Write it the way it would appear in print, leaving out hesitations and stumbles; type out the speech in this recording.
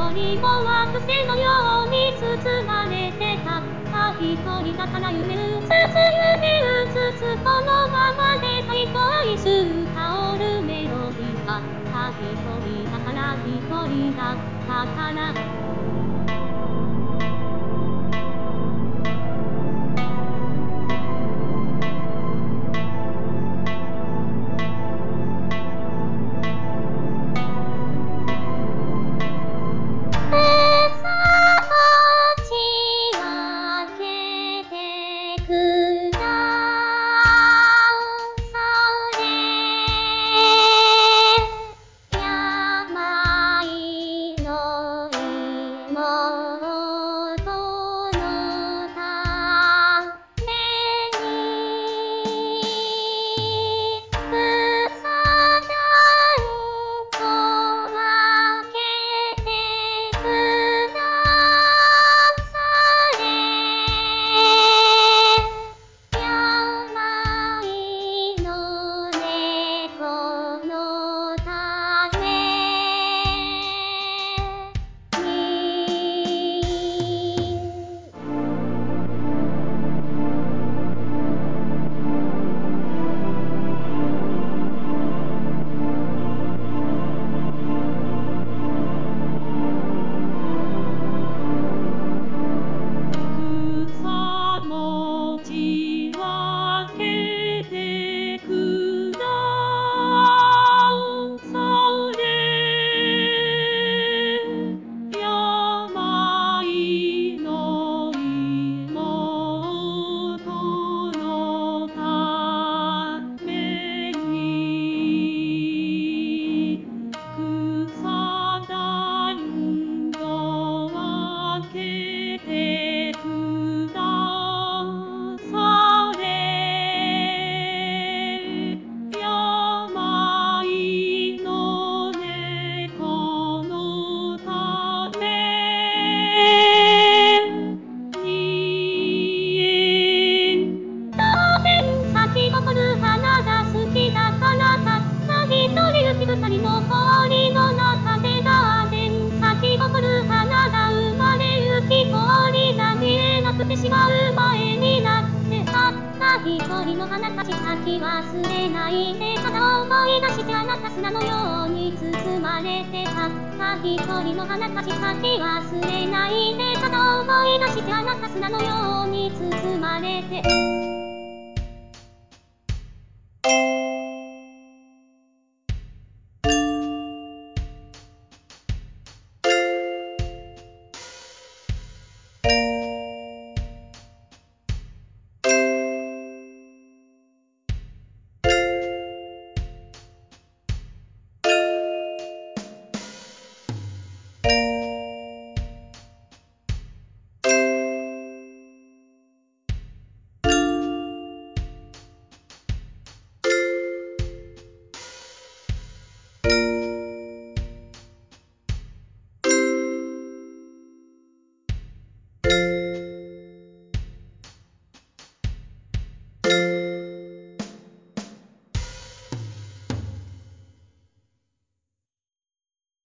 よりも惑星のように包まれてた。一人だから夢うつつ夢うつつこのままで最高一周香るメロディーが一人だから一人だったから氷の中でガーデン咲き誇る花が生まれゆき氷が見えなくてしまう前になってたった一人の花たち咲き忘れないでただ思い出してあなた砂のように包まれてたった一人の花たち咲き忘れないでただ思い出してあなた砂のように包まれて